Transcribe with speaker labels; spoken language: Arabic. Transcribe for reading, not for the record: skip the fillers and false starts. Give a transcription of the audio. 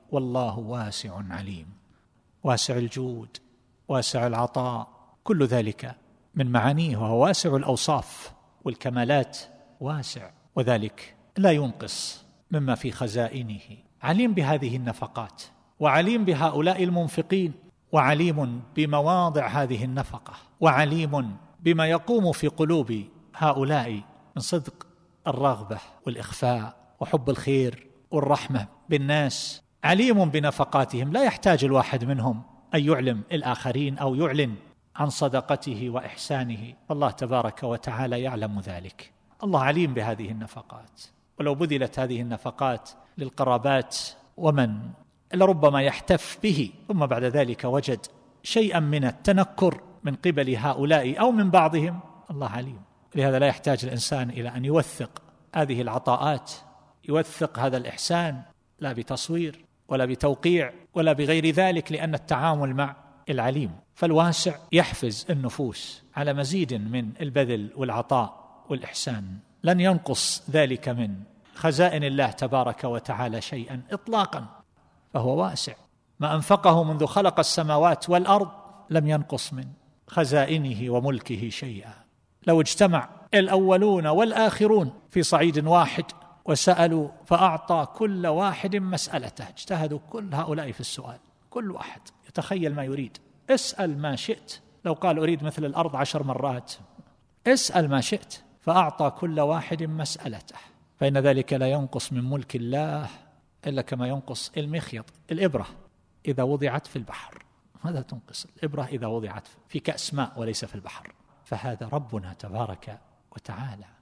Speaker 1: والله واسع عليم. واسع الجود، واسع العطاء، كل ذلك من معانيه، وهو واسع الأوصاف والكمالات، واسع، وذلك لا ينقص مما في خزائنه. عليم بهذه النفقات، وعليم بهؤلاء المنفقين، وعليم بمواضع هذه النفقة، وعليم بما يقوم في قلوب هؤلاء من صدق الرغبة والإخفاء وحب الخير والرحمة بالناس. عليم بنفقاتهم، لا يحتاج الواحد منهم أن يعلم الآخرين أو يعلن عن صدقته وإحسانه، الله تبارك وتعالى يعلم ذلك. الله عليم بهذه النفقات، ولو بذلت هذه النفقات للقرابات ومن لربما يحتف به، ثم بعد ذلك وجد شيئا من التنكر من قبل هؤلاء أو من بعضهم، الله عليم. لهذا لا يحتاج الإنسان إلى أن يوثق هذه العطاءات، يوثق هذا الإحسان، لا بتصوير ولا بتوقيع ولا بغير ذلك، لأن التعامل مع العليم. فالواسع يحفز النفوس على مزيد من البذل والعطاء والإحسان، لن ينقص ذلك من خزائن الله تبارك وتعالى شيئا إطلاقا، فهو واسع. ما أنفقه منذ خلق السماوات والأرض لم ينقص من خزائنه وملكه شيئا. لو اجتمع الأولون والآخرون في صعيد واحد وسألوا فأعطى كل واحد مسألته، اجتهدوا كل هؤلاء في السؤال، كل واحد يتخيل ما يريد، اسأل ما شئت. لو قال أريد مثل الأرض 10 مرات، اسأل ما شئت، فأعطى كل واحد مسألته. فإن ذلك لا ينقص من ملك الله إلا كما ينقص المخيط، الإبرة إذا وضعت في البحر، ماذا تنقص الإبرة إذا وضعت في كأس ماء وليس في البحر؟ فهذا ربنا تبارك وتعالى